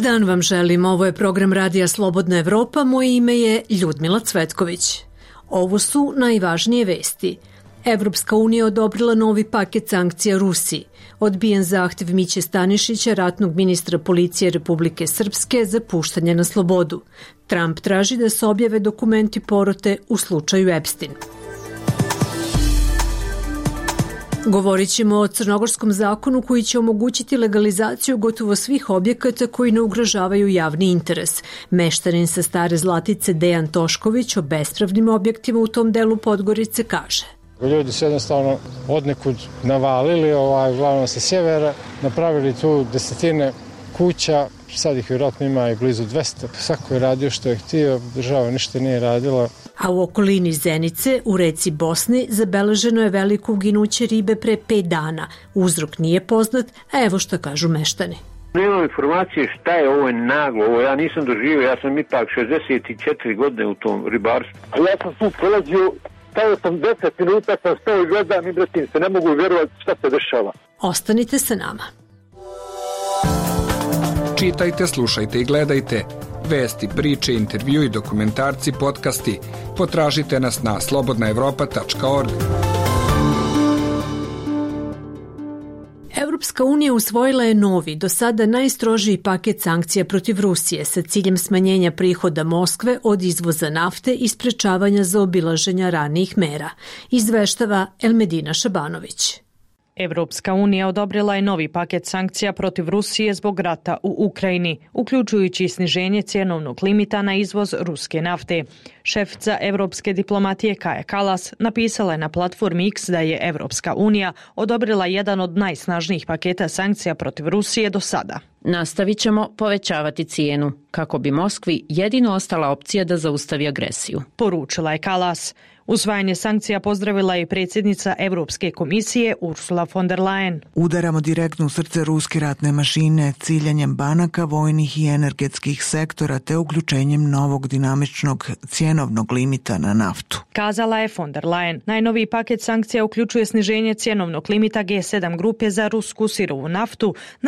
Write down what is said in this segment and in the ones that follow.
dan vam želim, ovo je program Radija Slobodna Evropa, moje ime je Ljudmila Cvetković. Ovo su najvažnije vesti. Evropska unija odobrila novi paket sankcija Rusiji. Odbijen zahtev Miće Stanišića, ratnog ministra policije Republike Srpske, za puštanje na slobodu. Trump traži da se objave dokumenti porote u slučaju Epstein. Govorit ćemo o crnogorskom zakonu koji će omogućiti legalizaciju gotovo svih objekata koji ne ugrožavaju javni interes. Meštanin sa Stare Zlatice Dejan Tošković o bespravnim objektima u tom delu Podgorice kaže. Ljudi su jednostavno odnekud navalili, uglavnom sa sjevera, napravili tu desetine kuća, sad ih vjerojatno ima i blizu 200. Svako je radio što je htio, država ništa nije radila. A u okolini Zenice, u reci Bosni, zabeleženo je veliko uginuće ribe pre 5 dana. Uzrok nije poznat, a evo što kažu meštani. Nemam informacije šta je, ovo je naglo, ovo ja nisam doživio, ja sam ipak 64 godine u tom ribarstvu. Ja sam tu prolazio, stavio sam 10 minuta, sam stao i gledam i bratim se, ne mogu vjerovati šta se dešava. Ostanite sa nama. Čitajte, slušajte i gledajte. Vesti, priče, intervju i dokumentarci, podcasti. Potražite nas na slobodnaevropa.org. Evropska unija usvojila je novi, do sada najstrožiji paket sankcija protiv Rusije sa ciljem smanjenja prihoda Moskve od izvoza nafte i sprečavanja zaobilaženja ranijih mera, izveštava Elmedina Šabanović. Evropska unija odobrila je novi paket sankcija protiv Rusije zbog rata u Ukrajini, uključujući sniženje cjenovnog limita na izvoz ruske nafte. Šefica evropske diplomatije Kaja Kallas napisala je na platformi X da je Evropska unija odobrila jedan od najsnažnijih paketa sankcija protiv Rusije do sada. Nastavit ćemo povećavati cijenu, kako bi Moskvi jedino ostala opcija da zaustavi agresiju, poručila je Kallas. Usvajanje sankcija pozdravila je predsjednica Evropske komisije Ursula von der Leyen. Udaramo direktno u srce ruske ratne mašine ciljanjem banaka, vojnih i energetskih sektora te uključenjem novog dinamičnog cjenovnog limita na naftu, kazala je von der Leyen. Najnoviji paket sankcija uključuje sniženje cjenovnog limita G7 grupe za rusku sirovu naftu na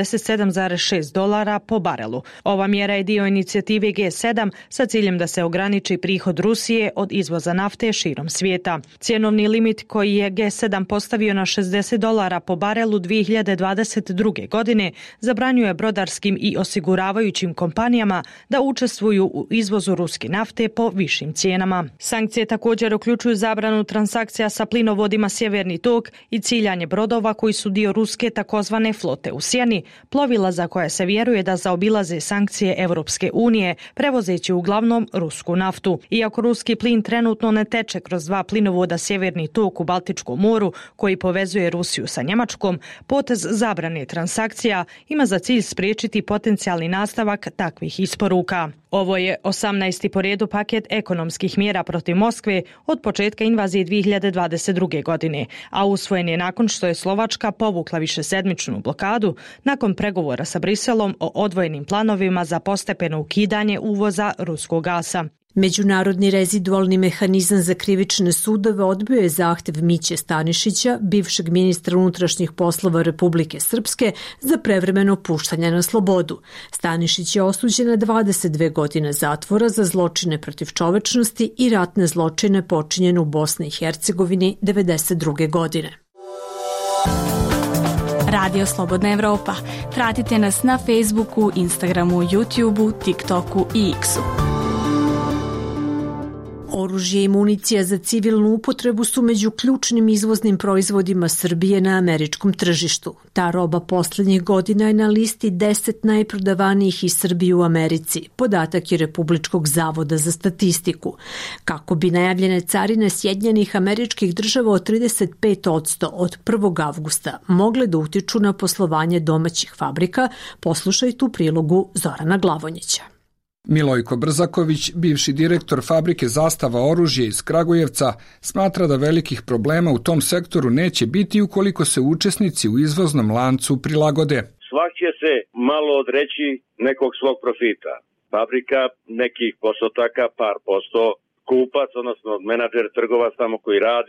$47,6 po barelu. Ova mjera je dio inicijative G7 sa ciljem da se ograniči prihod Rusije od izvoza nafte širom svijeta. Cjenovni limit koji je G7 postavio na $60 po barelu 2022. godine zabranjuje brodarskim i osiguravajućim kompanijama da učestvuju u izvozu ruske nafte po višim cijenama. Sankcije također uključuju zabranu transakcija sa plinovodima Sjeverni tok i ciljanje brodova koji su dio ruske takozvane flote u sjeni, plovila za koje se vjeruje da zaobilaze sankcije Evropske unije, prevozeći uglavnom rusku naftu. Iako ruski plin trenutno ne teče kroz 2 plinovoda Sjeverni tok u Baltičkom moru koji povezuje Rusiju sa Njemačkom, potez zabrane transakcija ima za cilj spriječiti potencijalni nastavak takvih isporuka. Ovo je 18. po redu paket ekonomskih mjera protiv Moskve od početka invazije 2022. godine, a usvojen je nakon što je Slovačka povukla višesedmičnu blokadu nakon pregovora sa Briselom o odvojenim planovima za postepeno ukidanje uvoza ruskog gasa. Međunarodni rezidualni mehanizam za krivične sudove odbio je zahtev Miće Stanišića, bivšeg ministra unutrašnjih poslova Republike Srpske, za prevremeno puštanje na slobodu. Stanišić je osuđen na 22 godine zatvora za zločine protiv čovečnosti i ratne zločine počinjene u Bosni i Hercegovini 1992. godine. Radio Slobodna Evropa. Pratite nas na Facebooku, Instagramu, YouTubeu, TikToku i X-u. Oružje i municija za civilnu upotrebu su među ključnim izvoznim proizvodima Srbije na američkom tržištu. Ta roba posljednjih godina je na listi 10 najprodavanijih iz Srbije u Americi, podatak je Republičkog zavoda za statistiku. Kako bi najavljene carine Sjedinjenih Američkih Država od 35% od 1. avgusta mogle da utiču na poslovanje domaćih fabrika, poslušajte u prilogu Zorana Glavonjića. Milojko Brzaković, bivši direktor fabrike Zastava oružje iz Kragujevca, smatra da velikih problema u tom sektoru neće biti ukoliko se učesnici u izvoznom lancu prilagode. Svak će se malo odreći nekog svog profita. Fabrika nekih postotaka, par posto, kupac, odnosno menadžer, trgovac tamo koji radi,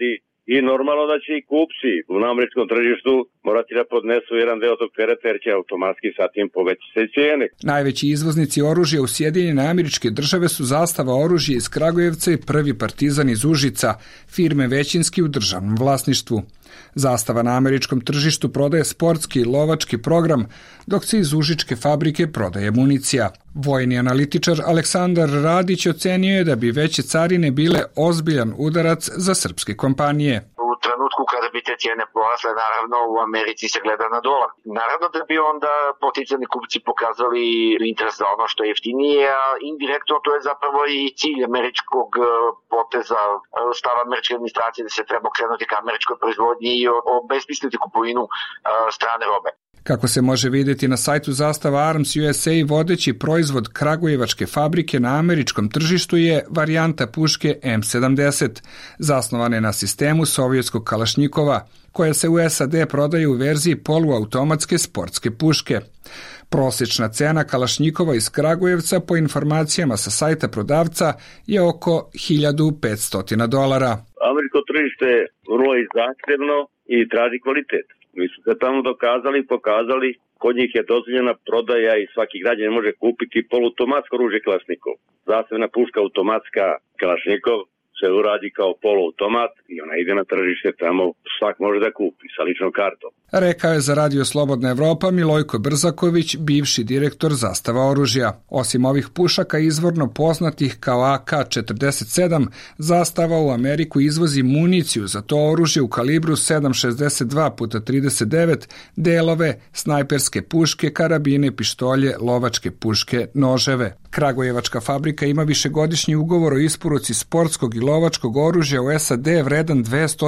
i normalno da će i kupci na američkom tržištu morati da podnesu jedan deo tog tereta jer će automatski sa tim povećati se cijene. Najveći izvoznici oružja u Sjedinjene Američke Države su Zastava oružja iz Kragujevca i Prvi Partizan iz Užica, firme većinski u državnom vlasništvu. Zastava na američkom tržištu prodaje sportski i lovački program, dok se iz užičke fabrike prodaje municija. Vojni analitičar Aleksandar Radić ocenio je da bi veće carine bile ozbiljan udarac za srpske kompanije. U trenutku kada bi te cijene porasle, naravno u Americi se gleda na dolar. Naravno da bi onda potencijalni kupci pokazali interes za ono što je jeftinije, a indirektno to je zapravo i cilj američkog poteza, stava američke administracije da se treba okrenuti ka američkoj proizvodnji i obesmisliti kupovinu strane robe. Kako se može vidjeti na sajtu Zastava Arms USA, vodeći proizvod kragujevačke fabrike na američkom tržištu je varijanta puške M70, zasnovane na sistemu sovjetskog kalašnjikova, koja se u SAD prodaje u verziji poluautomatske sportske puške. Prosječna cena kalašnjikova iz Kragujevca po informacijama sa sajta prodavca je oko $1.500. Američko tržište je vrlo zahtjevno i traži kvalitet. Mi su se tamo dokazali i pokazali, kod njih je dozvoljena prodaja i svaki građanin može kupiti poluautomatsko oružje Kalašnikov. Zasebna puška automatska Kalašnikov se uradi kao poluautomat i ona ide na tržište tamo, svak može da kupi sa ličnom kartom. Rekao je za Radio Slobodna Evropa Milojko Brzaković, bivši direktor Zastava oružja. Osim ovih pušaka izvorno poznatih kao AK-47, Zastava u Ameriku izvozi municiju za to oružje u kalibru 7,62x39, delove, snajperske puške, karabine, pištolje, lovačke puške, noževe. Kragujevačka fabrika ima višegodišnji ugovor o isporuci sportskog i lovačkog oružja u SAD vredan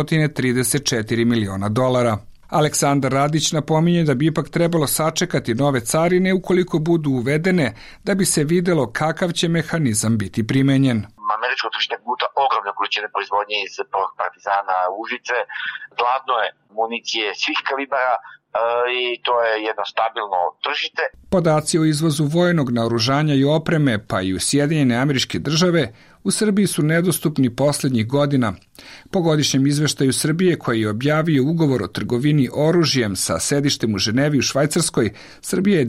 $234 miliona. Aleksandar Radić napominje da bi ipak trebalo sačekati nove carine ukoliko budu uvedene da bi se videlo kakav će mehanizam biti primenjen. Američko tržište guta ogromne količine proizvodnje iz Partizana Užice, gladno je municije svih kalibara i to je jedno stabilno tržište. Podaci o izvozu vojnog naoružanja i opreme, pa i u Sjedinjene Američke Države, u Srbiji su nedostupni posljednjih godina. Po godišnjem izveštaju Srbije, koji je objavio ugovor o trgovini oružjem sa sedištem u Ženevi u Švajcarskoj, Srbija je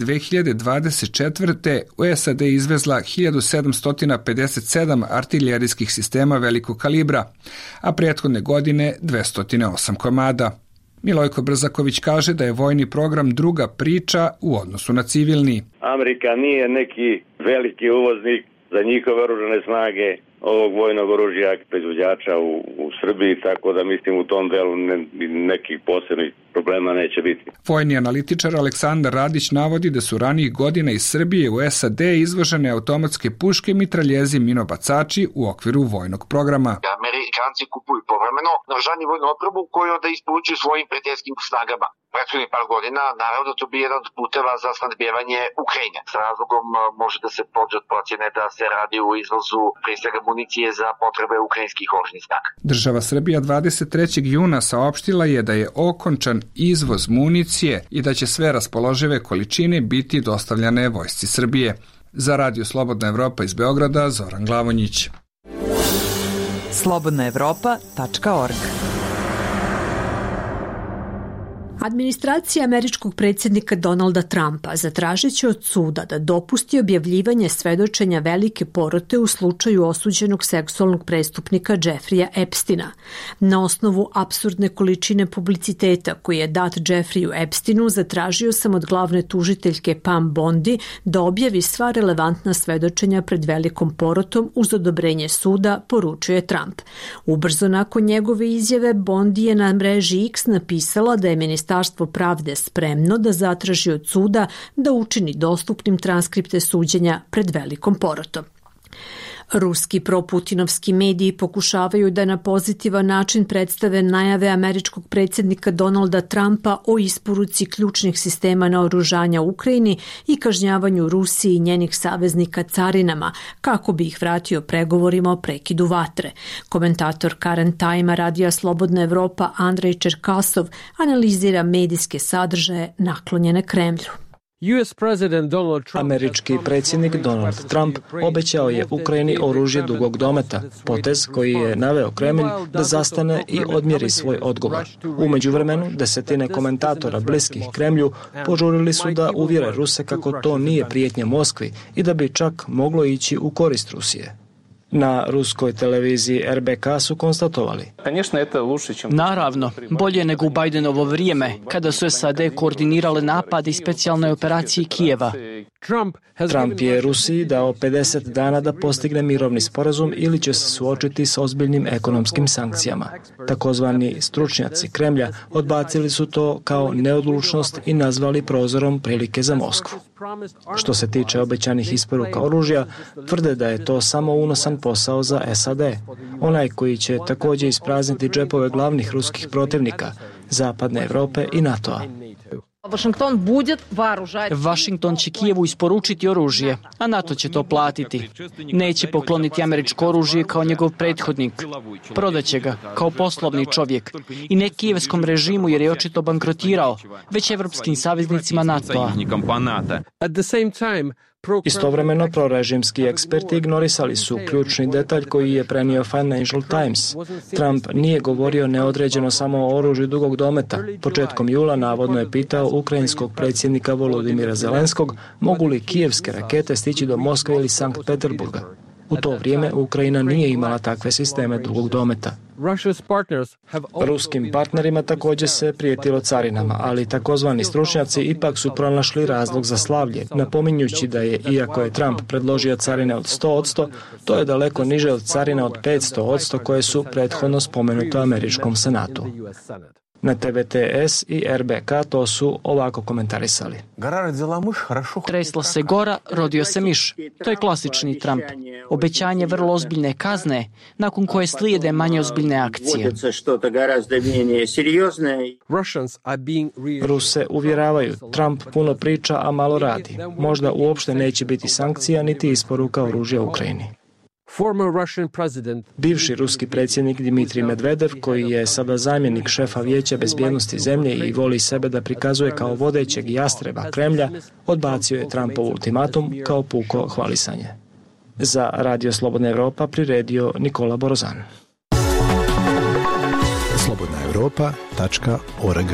2024. u SAD izvezla 1757 artiljerijskih sistema velikog kalibra, a prethodne godine 208 komada. Milojko Brzaković kaže da je vojni program druga priča u odnosu na civilni. Amerika nije neki veliki uvoznik za njihove oružane snage ovog vojnog oružja proizvođača u Srbiji, tako da mislim u tom delu nekih posebnih problema neće biti. Vojni analitičar Aleksandar Radić navodi da su ranijih godina iz Srbije u SAD izvožene automatske puške, mitraljezi, minobacači u okviru vojnog programa. Amerikanci kupuju povremeno naoružanje vojnu opremu koju onda isporučuju svojim prijateljskim snagama. Prethodnih par godina, naravno, to bi jedan od puteva za snabdijevanje Ukrajine. S razlogom može da se pođe od procjene da se radi u izvozu prije svega municije za potrebe ukrajinskih oružanih snaga. Država Srbija 23. juna saopštila je da je okončan izvoz municije i da će sve raspoložive količine biti dostavljane vojsci Srbije. Za Radio Slobodna Evropa iz Beograda, Zoran Glavonjić. slobodnaevropa.org. Administracija američkog predsjednika Donalda Trumpa zatražit će od suda da dopusti objavljivanje svedočenja velike porote u slučaju osuđenog seksualnog prestupnika Jeffreya Epsteina. Na osnovu apsurdne količine publiciteta koji je dat Jeffreyu Epsteinu, zatražio sam od glavne tužiteljke Pam Bondi da objavi sva relevantna svedočenja pred velikom porotom uz odobrenje suda, poručuje Trump. Ubrzo nakon njegove izjave, Bondi je na mreži X napisala da je Ministarstvo pravde spremno da zatraži od suda da učini dostupnim transkripte suđenja pred velikom porotom. Ruski proputinovski mediji pokušavaju da na pozitivan način predstave najave američkog predsjednika Donalda Trumpa o isporuci ključnih sistema naoružanja Ukrajini i kažnjavanju Rusiji i njenih saveznika carinama, kako bi ih vratio pregovorima o prekidu vatre. Komentator Current Time-a Radija Slobodna Evropa Andrej Čerkasov analizira medijske sadržaje naklonjene Kremlju. Američki predsjednik Donald Trump obećao je Ukrajini oružje dugog dometa, potez koji je naveo Kremlj da zastane i odmjeri svoj odgovor. U međuvremenu, desetine komentatora bliskih Kremlju požurili su da uvjere Ruse kako to nije prijetnja Moskvi i da bi čak moglo ići u korist Rusije. Na ruskoj televiziji RBK su konstatovali: Naravno, bolje nego u Bidenovo vrijeme, kada su SAD koordinirale napad i specijalne operacije Kijeva. Trump je Rusiji dao 50 dana da postigne mirovni sporazum ili će se suočiti s ozbiljnim ekonomskim sankcijama. Takozvani stručnjaci Kremlja odbacili su to kao neodlučnost i nazvali prozorom prilike za Moskvu. Što se tiče obećanih isporuka oružja, tvrde da je to samo unosan posao za SAD, onaj koji će također isprazniti džepove glavnih ruskih protivnika, Zapadne Europe i NATO-a. Washington će Kijevu isporučiti oružje, a NATO će to platiti. Neće pokloniti američko oružje kao njegov prethodnik. Prodaće ga kao poslovni čovjek i ne kijevskom režimu jer je očito bankrotirao, već evropskim saveznicima NATO-a. Istovremeno, prorežimski eksperti ignorisali su ključni detalj koji je prenio Financial Times. Trump nije govorio neodređeno samo o oružju dugog dometa. Početkom jula navodno je pitao ukrajinskog predsjednika Volodimira Zelenskog mogu li kijevske rakete stići do Moskve ili Sankt Peterburga. U to vrijeme Ukrajina nije imala takve sisteme dugog dometa. Ruskim partnerima također se prijetilo carinama, ali takozvani stručnjaci ipak su pronašli razlog za slavlje, napominjući da je, iako je Trump predložio carine od 100%, to je daleko niže od carina od 500% koje su prethodno spomenute u američkom senatu. Na TVTS i RBK to su ovako komentarisali. Tresla se gora, rodio se miš. To je klasični Trump. Obećanje vrlo ozbiljne kazne, nakon koje slijede manje ozbiljne akcije. Ruse uvjeravaju, Trump puno priča, a malo radi. Možda uopšte neće biti sankcija niti isporuka oružja Ukrajini. Bivši ruski predsjednik Dmitrij Medvedev, koji je sada zamjenik šefa Vijeća bezbjednosti zemlje i voli sebe da prikazuje kao vodećeg jastreba Kremlja, odbacio je Trumpov ultimatum kao puko hvalisanje. Za Radio Slobodna Europa priredio Nikola Borozan. slobodnaeuropa.org.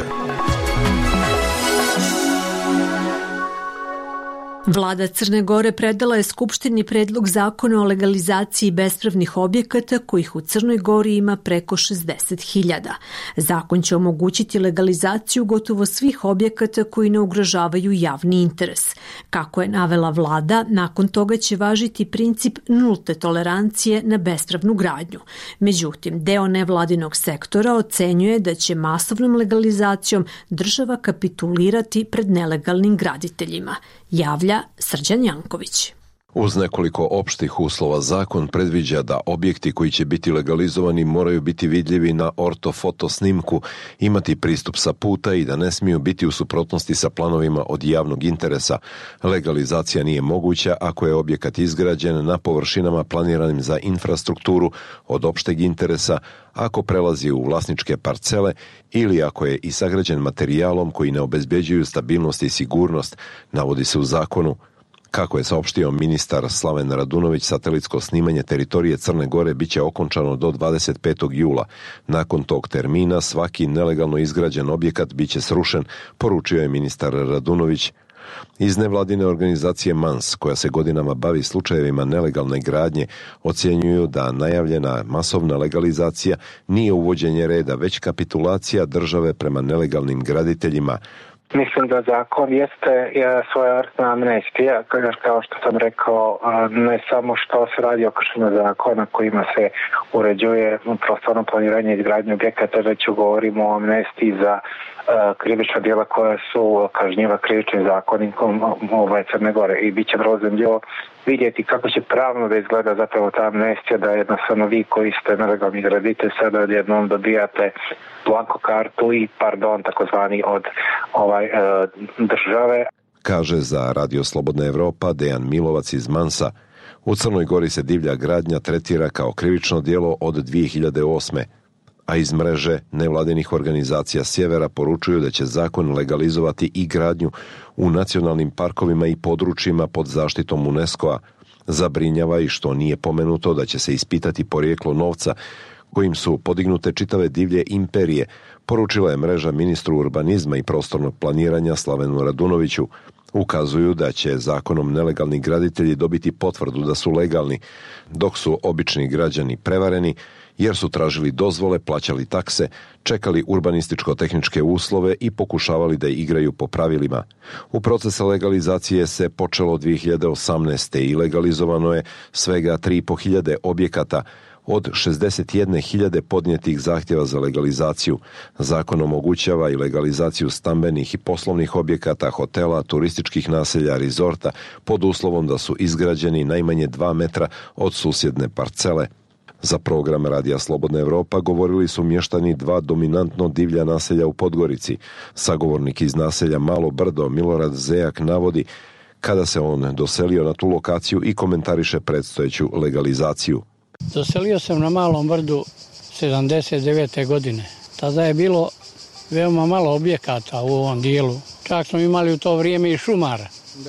Vlada Crne Gore predala je Skupštini predlog zakona o legalizaciji bespravnih objekata kojih u Crnoj Gori ima preko 60.000. Zakon će omogućiti legalizaciju gotovo svih objekata koji ne ugrožavaju javni interes. Kako je navela vlada, nakon toga će važiti princip nulte tolerancije na bespravnu gradnju. Međutim, deo nevladinog sektora ocenjuje da će masovnom legalizacijom država kapitulirati pred nelegalnim graditeljima. Javlja Srđan Janković. Uz nekoliko opštih uslova zakon predviđa da objekti koji će biti legalizovani moraju biti vidljivi na ortofoto snimku, imati pristup sa puta i da ne smiju biti u suprotnosti sa planovima od javnog interesa. Legalizacija nije moguća ako je objekat izgrađen na površinama planiranim za infrastrukturu od opšteg interesa, ako prelazi u vlasničke parcele ili ako je i sagrađen materijalom koji ne obezbeđuju stabilnost i sigurnost, navodi se u zakonu. Kako je saopštio ministar Slaven Radunović, satelitsko snimanje teritorije Crne Gore biće okončano do 25. jula. Nakon tog termina svaki nelegalno izgrađen objekat biće srušen, poručio je ministar Radunović. Iz nevladine organizacije MANS, koja se godinama bavi slučajevima nelegalne gradnje, ocjenjuju da najavljena masovna legalizacija nije uvođenje reda, već kapitulacija države prema nelegalnim graditeljima. Mislim da zakon jeste svojevrsna amnestija, kao što sam rekao, ne samo što se radi o kršenju zakona kojima se uređuje prostorno planiranje i izgradnje objekata, već govorimo o amnestiji za krivična djela koja su kažnjiva krivičnim zakonikom Crne Gore i bit će vrlo zanimljivo vidjeti kako će pravno da izgleda zapravo ta amnestija, da jednostavno vi koji ste nelegalni graditelj sada odjednom dobijate blanko kartu i takozvani od države. Kaže za Radio Slobodna Evropa Dejan Milovac iz Mansa. U Crnoj Gori se divlja gradnja tretira kao krivično djelo od 2008. a iz mreže nevladinih organizacija sjevera poručuju da će zakon legalizovati i gradnju u nacionalnim parkovima i područjima pod zaštitom UNESCO-a. Zabrinjava i što nije pomenuto da će se ispitati porijeklo novca kojim su podignute čitave divlje imperije, poručila je mreža ministru urbanizma i prostornog planiranja Slavenu Radunoviću. Ukazuju da će zakonom nelegalni graditelji dobiti potvrdu da su legalni, dok su obični građani prevareni jer su tražili dozvole, plaćali takse, čekali urbanističko-tehničke uslove i pokušavali da igraju po pravilima. U procesu legalizacije se počelo 2018. i legalizovano je svega 3.500 objekata od 61.000 podnijetih zahtjeva za legalizaciju. Zakon omogućava i legalizaciju stambenih i poslovnih objekata, hotela, turističkih naselja, rezorta, pod uslovom da su izgrađeni najmanje 2 metra od susjedne parcele. Za program Radija Slobodna Evropa govorili su mještani 2 dominantno divlja naselja u Podgorici. Sagovornik iz naselja Malo Brdo, Milorad Zejak, navodi kada se on doselio na tu lokaciju i komentariše predstojeću legalizaciju. Doselio sam na Malom Brdu 79. godine. Tada je bilo veoma malo objekata u ovom dijelu. Čak smo imali u to vrijeme i šumara.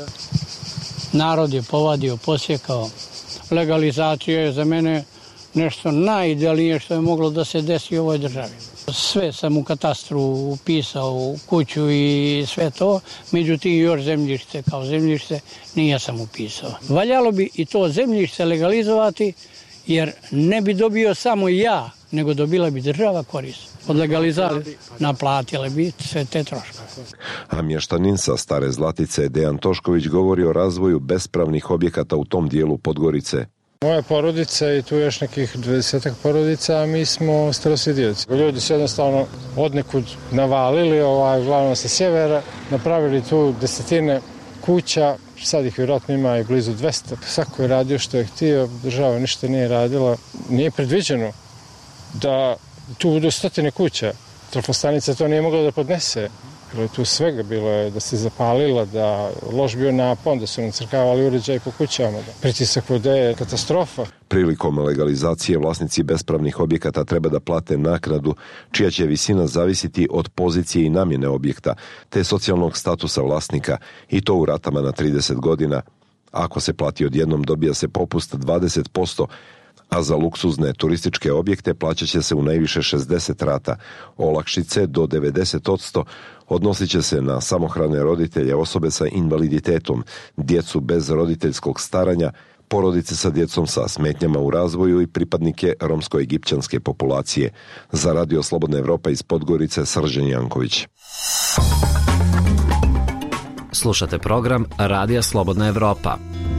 Narod je povadio, posjekao. Legalizacija je za mene nešto najidealnije što je moglo da se desi u ovoj državi. Sve sam u katastru upisao, u kuću i sve to, međutim još zemljište kao zemljište nije sam upisao. Valjalo bi i to zemljište legalizovati, jer ne bi dobio samo ja, nego dobila bi država korist. Od legalizacije naplatile bi sve te troškove. A mještanin sa Stare Zlatice Dejan Tošković govori o razvoju bespravnih objekata u tom dijelu Podgorice. Moja porodica i tu još nekih 20 porodica, a mi smo starosjedioci. Ljudi su jednostavno odnekud navalili, uglavnom sa sjevera, napravili tu desetine kuća, sad ih vjerojatno ima i blizu 200. Svako je radio što je htio, država ništa nije radila. Nije predviđeno da tu budu 100 kuća. Trafostanica to nije mogla da podnese. Bilo je tu svega, bilo je da se zapalila, da loš bio napon, da su nacrkavali uređaj po kućama, da pritisak vode je katastrofa. Prilikom legalizacije vlasnici bespravnih objekata treba da plate naknadu čija će visina zavisiti od pozicije i namjene objekta, te socijalnog statusa vlasnika, i to u ratama na 30 godina. Ako se plati odjednom, dobija se popust 20%, a za luksuzne turističke objekte plaćat će se u najviše 60 rata. Olakšice do 90% odnosit će se na samohrane roditelje, osobe sa invaliditetom, djecu bez roditeljskog staranja, porodice sa djecom sa smetnjama u razvoju i pripadnike romsko-egipćanske populacije. Za Radio Slobodna Evropa iz Podgorice, Srđan Janković. Slušate program Radija Slobodna Evropa.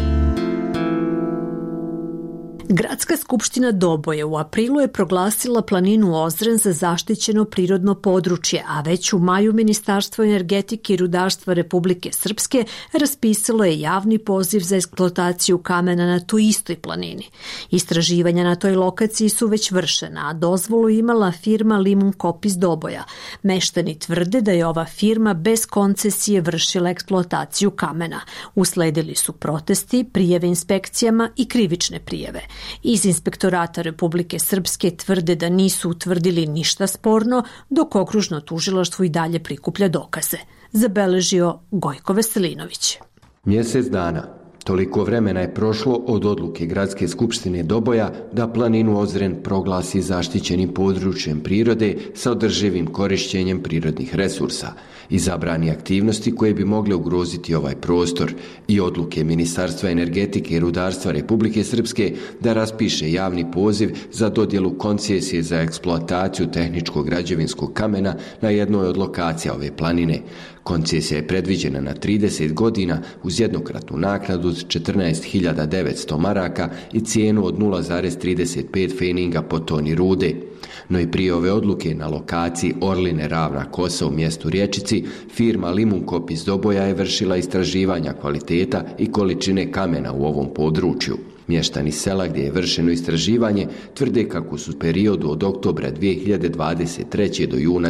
Gradska skupština Doboje u aprilu je proglasila planinu Ozren za zaštićeno prirodno područje, a već u maju Ministarstvo energetike i rudarstva Republike Srpske raspisalo je javni poziv za eksploataciju kamena na toj istoj planini. Istraživanja na toj lokaciji su već vršena, a dozvolu imala firma Limun Kop iz Doboja. Meštani tvrde da je ova firma bez koncesije vršila eksploataciju kamena. Usledili su protesti, prijave inspekcijama i krivične prijave. Iz Inspektorata Republike Srpske tvrde da nisu utvrdili ništa sporno, dok okružno tužilaštvo i dalje prikuplja dokaze. Zabeležio Gojko Veselinović. Mjesec dana. Toliko vremena je prošlo od odluke Gradske skupštine Doboja da planinu Ozren proglasi zaštićenim područjem prirode sa održivim korišćenjem prirodnih resursa i zabrani aktivnosti koje bi mogle ugroziti ovaj prostor i odluke Ministarstva energetike i rudarstva Republike Srpske da raspiše javni poziv za dodjelu koncesije za eksploataciju tehničkog građevinskog kamena na jednoj od lokacija ove planine. Koncesija je predviđena na 30 godina uz jednokratnu naknadu od 14.900 maraka i cijenu od 0,35 feninga po toni rude. No i prije ove odluke na lokaciji Orline Ravna Kosa u mjestu Rječici, firma Limun Kop iz Doboja je vršila istraživanja kvaliteta i količine kamena u ovom području. Mještani sela gdje je vršeno istraživanje tvrde kako su u periodu od oktobra 2023. do juna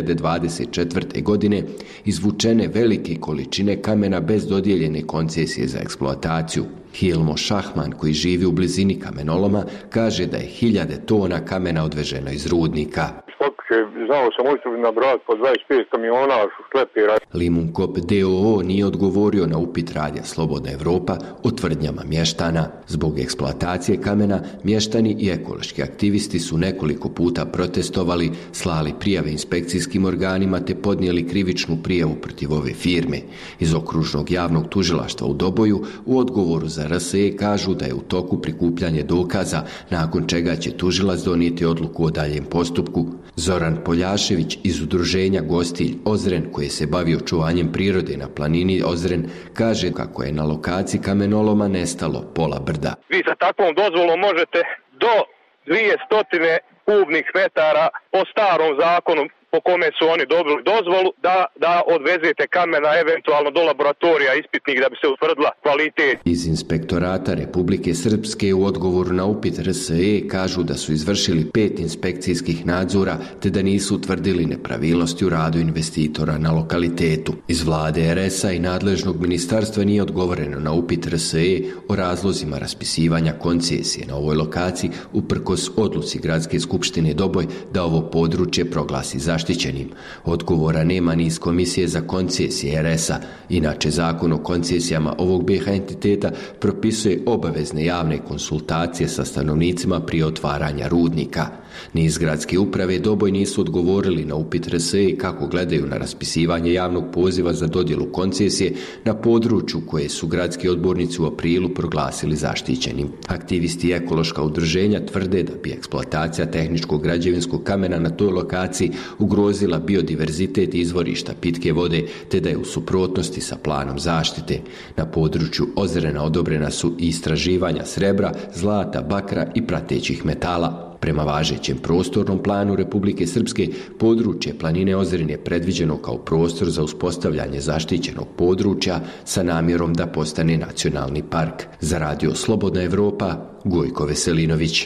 2024. godine izvučene velike količine kamena bez dodijeljene koncesije za eksploataciju. Hilmo Šahman, koji živi u blizini kamenoloma, kaže da je 1000 tona kamena odveženo iz rudnika. Znao sam ušli na brak po 25 kamiona šlepira. Limunkop DOO nije odgovorio na upit radija Slobodna Evropa o tvrdnjama mještana. Zbog eksploatacije kamena, mještani i ekološki aktivisti su nekoliko puta protestovali, slali prijave inspekcijskim organima te podnijeli krivičnu prijavu protiv ove firme. Iz okružnog javnog tužilaštva u Doboju u odgovoru za RSE kažu da je u toku prikupljanje dokaza, nakon čega će tužilac donijeti odluku o daljem postupku. Zoran Poljašević iz udruženja Gostilj Ozren, koji se bavi očuvanjem prirode na planini Ozren, kaže kako je na lokaciji kamenoloma nestalo pola brda. Vi sa takvom dozvolom možete do 200 kubnih metara po starom zakonu po kome su oni dobili dozvolu da odvezete kamena eventualno do laboratorija ispitnih da bi se utvrdila kvalitet. Iz Inspektorata Republike Srpske u odgovoru na upit RSE kažu da su izvršili 5 inspekcijskih nadzora te da nisu utvrdili nepravilnosti u radu investitora na lokalitetu. Iz vlade RS-a i nadležnog ministarstva nije odgovoreno na upit RSE o razlozima raspisivanja koncesije na ovoj lokaciji uprkos odluci Gradske skupštine Doboj da ovo područje proglasi zaštićenim. Odgovora nema ni iz Komisije za koncesije RS-a. Inače, zakon o koncesijama ovog BiH entiteta propisuje obavezne javne konsultacije sa stanovnicima prije otvaranja rudnika. Ni iz Gradske uprave Doboj nisu odgovorili na upit RSE kako gledaju na raspisivanje javnog poziva za dodjelu koncesije na području koje su gradski odbornici u aprilu proglasili zaštićenim. Aktivisti i ekološka udruženja tvrde da bi eksploatacija tehničkog građevinskog kamena na toj lokaciji ugrozila biodiverzitet izvorišta pitke vode te da je u suprotnosti sa planom zaštite. Na području Ozrena odobrena su i istraživanja srebra, zlata, bakra i pratećih metala. Prema važećem prostornom planu Republike Srpske, područje planine Ozren je predviđeno kao prostor za uspostavljanje zaštićenog područja sa namjerom da postane nacionalni park. Za radio Slobodna Evropa, Gojko Veselinović.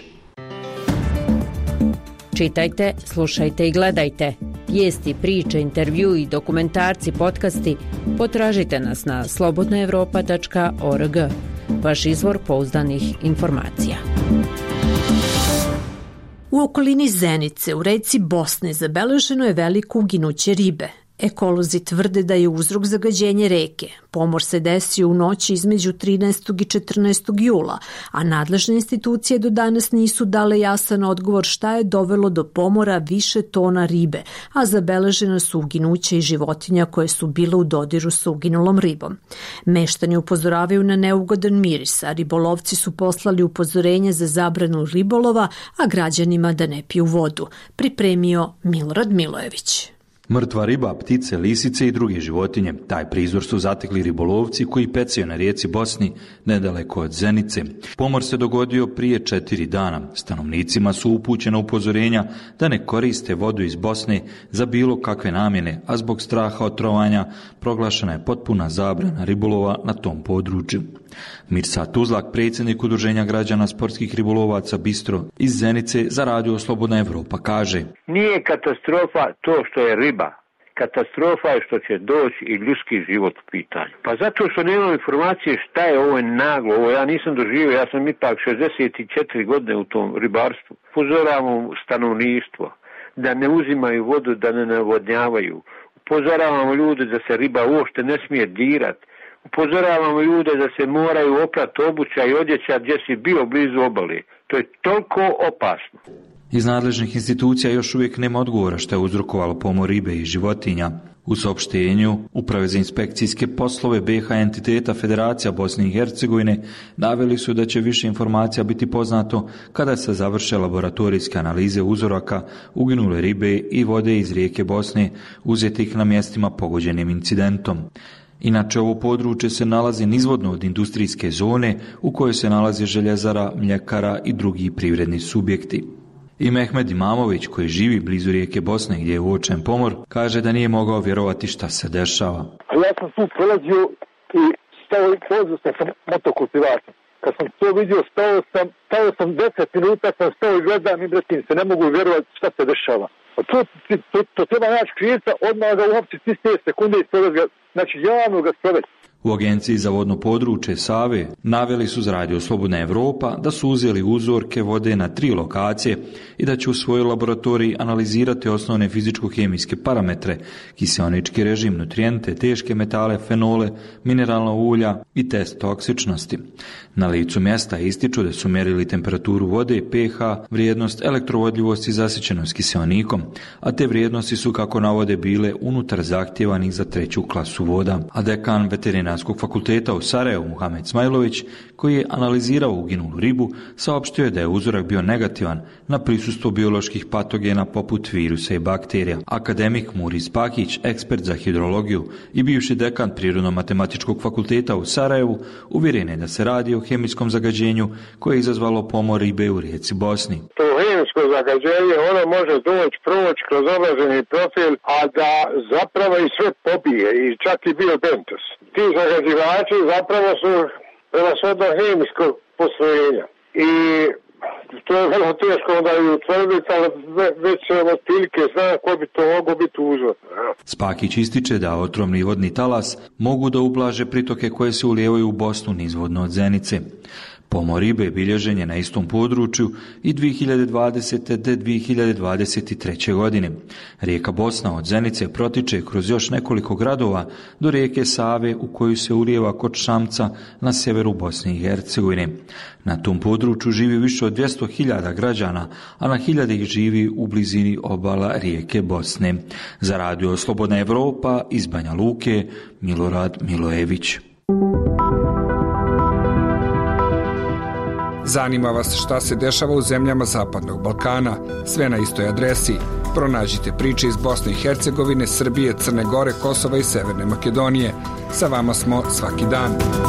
Čitajte, slušajte i gledajte. Vijesti, priče, intervju i dokumentarci, podcasti potražite nas na slobodnaevropa.org. Vaš izvor pouzdanih informacija. U okolini Zenice u reci Bosne zabeleženo je veliko uginuće ribe. Ekolozi tvrde da je uzrok zagađenje reke. Pomor se desio u noći između 13. i 14. jula, a nadležne institucije do danas nisu dale jasan odgovor šta je dovelo do pomora više tona ribe, a zabeleženo su uginuće i životinja koje su bile u dodiru sa uginulom ribom. Meštani upozoravaju na neugodan miris, a ribolovci su poslali upozorenje za zabranu ribolova, a građanima da ne piju vodu. Pripremio Milorad Milojević. Mrtva riba, ptice, lisice i druge životinje. Taj prizor su zatekli ribolovci koji pecaju na rijeci Bosni, nedaleko od Zenice. Pomor se dogodio prije 4 dana. Stanovnicima su upućena upozorenja da ne koriste vodu iz Bosne za bilo kakve namjene, a zbog straha od trovanja proglašena je potpuna zabrana ribolova na tom području. Mirsad Tuzlak, predsjednik Udruženja građana sportskih ribolovaca Bistro iz Zenice za radio Slobodna Evropa, kaže: Nije katastrofa to što je riba. Katastrofa je što će doći i ljudski život u pitanju. Pa zato što nemam informacije šta je ovo naglo. Ovo ja nisam doživio, ja sam ipak 64 godine u tom ribarstvu. Upozoravamo stanovništvo da ne uzimaju vodu, da ne navodnjavaju. Upozoravamo ljude da se riba uopšte ne smije dirati. Upozoravamo ljude da se moraju oprati obuća i odjeća gdje si bio blizu obale. To je toliko opasno. Iz nadležnih institucija još uvijek nema odgovora što je uzrokovalo pomor ribe i životinja. U saopštenju Uprave za inspekcijske poslove BiH entiteta Federacija Bosne i Hercegovine naveli su da će više informacija biti poznato kada se završe laboratorijske analize uzoraka uginule ribe i vode iz rijeke Bosne uzetih na mjestima pogođenim incidentom. Inače, ovo područje se nalazi nizvodno od industrijske zone u kojoj se nalazi željezara, mljekara i drugi privredni subjekti. I Mehmed Imamović, koji živi blizu rijeke Bosne gdje je uočen pomor, kaže da nije mogao vjerovati šta se dešava. Ja sam tu prolazio i stavio pozvao sam motokultivator. Kad sam to vidio, stao sam 10 minuta, sam stao i gledam i bratim se, ne mogu vjerovati šta se dešava. To treba naći krivca, odmah ga uhapsiti iste sekunde i sprovesti ga, znači javno ga sprovesti. U Agenciji za vodno područje Save naveli su za Radio Slobodna Evropa da su uzeli uzorke vode na 3 lokacije i da će u svojoj laboratoriji analizirati osnovne fizičko-hemijske parametre, kiseonički režim, nutrijente, teške metale, fenole, mineralna ulja i test toksičnosti. Na licu mjesta ističu da su mjerili temperaturu vode, pH, vrijednost elektrovodljivosti i zasićenost kiseonikom, a te vrijednosti su, kako navode, bile unutar zahtjevanih za 3. klasu voda. A dekan Veterinarskog fakulteta u Sarajevu, Muhamed Smajlović, koji je analizirao uginulu ribu, saopštio je da je uzorak bio negativan na prisustvo bioloških patogena poput virusa i bakterija. Akademik Muris Pakić, ekspert za hidrologiju i bivši dekan Prirodno-matematičkog fakulteta u Sarajevu, uvjeren je da se radi o hemijskom zagađenju koje je izazvalo pomor ribe u rijeci Bosni. To hemijsko zagađenje, ono može proći kroz obraženi profil, a da zapravo i sve pobije, i čak i biobentos. Ti zagađivači zapravo su prevashodno hemijskog postrojenja. I to je vrlo teško onda i utvrditi, ali već se otprilike zna ko bi to mogo biti uzor. Spakić ističe da otrovni vodni talas mogu da ublaže pritoke koje se ulijevaju u Bosnu nizvodno od Zenice. Pomor ribe bilježen je na istom području i 2020. te 2023. godine. Rijeka Bosna od Zenice protiče kroz još nekoliko gradova do rijeke Save u koju se ulijeva kod Šamca na severu Bosne i Hercegovine. Na tom području živi više od 200.000 građana, a na hiljade ih živi u blizini obala rijeke Bosne. Za Radio Slobodna Evropa iz Banja Luke, Milorad Milojević. Zanima vas šta se dešava u zemljama Zapadnog Balkana? Sve na istoj adresi. Pronađite priče iz Bosne i Hercegovine, Srbije, Crne Gore, Kosova i Severne Makedonije. Sa vama smo svaki dan.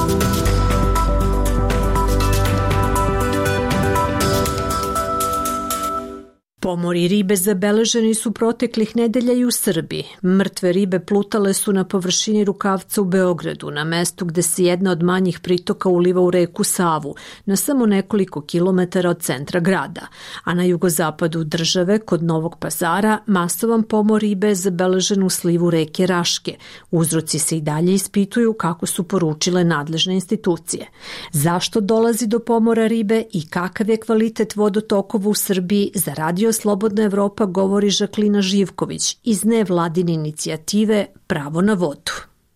Pomori ribe zabeleženi su proteklih nedelja i u Srbiji. Mrtve ribe plutale su na površini rukavca u Beogradu, na mestu gde se jedna od manjih pritoka uliva u reku Savu, na samo nekoliko kilometara od centra grada. A na jugozapadu države, kod Novog Pazara, masovan pomor ribe je zabeležen u slivu reke Raške. Uzroci se i dalje ispituju, kako su poručile nadležne institucije. Zašto dolazi do pomora ribe i kakav je kvalitet vodotokova u Srbiji, za Radio Slobodna Evropa govori Žaklina Živković iz nevladine inicijative Pravo na vodu.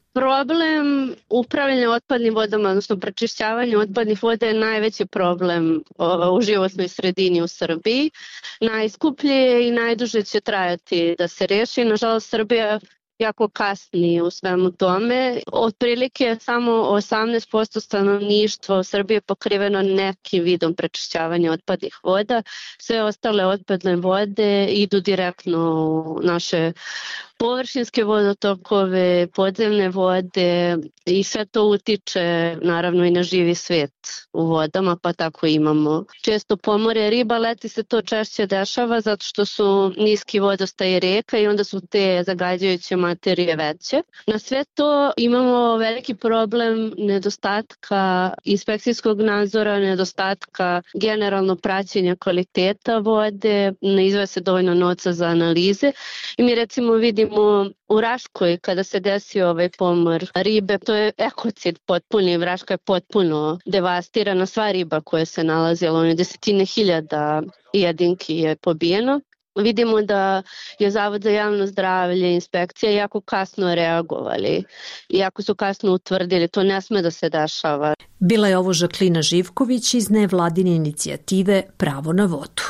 Problem upravljanja otpadnim vodama, odnosno prečišćavanje otpadnih voda je najveći problem u životnoj sredini u Srbiji. Najskuplje je i najduže će trajati da se reši. Nažalost, Srbija jako kasni u svemu tome. Otprilike samo 18% stanovništva u Srbiji je pokriveno nekim vidom prečišćavanja otpadnih voda. Sve ostale otpadne vode idu direktno u naše površinske vodotokove, podzemne vode i sve to utiče naravno i na živi svijet u vodama, pa tako imamo često pomore riba. Leti se to češće dešava zato što su niski vodostaj reka i onda su te zagađujuće materije veće. Na sve to imamo veliki problem nedostatka inspekcijskog nadzora, nedostatka generalno praćenja kvaliteta vode, ne izdvaja se dovoljno novca za analize i mi recimo vidimo u Raškoj kada se desio ovaj pomor ribe, to je ekocid potpuni, Raška je potpuno devastirana, sva riba koja se nalazila, 10.000 jedinki je pobijeno. Vidimo da je Zavod za javno zdravlje, inspekcija jako kasno reagovali, jako su kasno utvrdili, to ne sme da se dešava. Bila je ovo Žaklina Živković iz nevladine inicijative Pravo na vodu.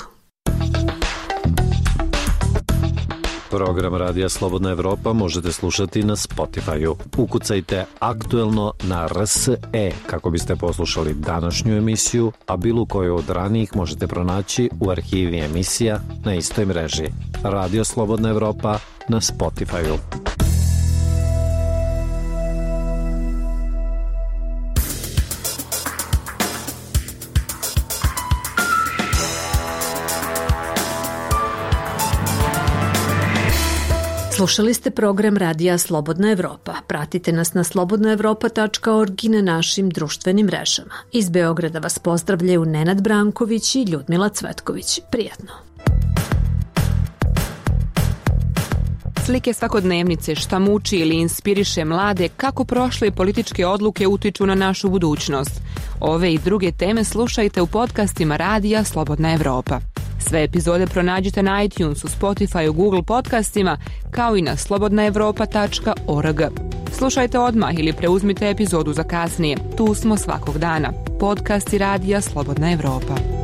Program Radija Slobodna Evropa možete slušati na Spotify-u. Ukucajte aktuelno na RSE kako biste poslušali današnju emisiju, a bilo koju od ranijih možete pronaći u arhivi emisija na istoj mreži. Radio Slobodna Evropa na Spotify-u. Slušali ste program Radija Slobodna Evropa. Pratite nas na slobodnaevropa.org i na našim društvenim mrežama. Iz Beograda vas pozdravljaju Nenad Branković i Ljudmila Cvetković. Prijatno. Slike svakodnevnice, šta muči ili inspiriše mlade, kako prošle političke odluke utiču na našu budućnost. Ove i druge teme slušajte u podcastima Radija Slobodna Evropa. Sve epizode pronađite na iTunesu, Spotifyu, Google podcastima, kao i na slobodnaevropa.org. Slušajte odmah ili preuzmite epizodu za kasnije. Tu smo svakog dana. Podcasti Radija Slobodna Evropa.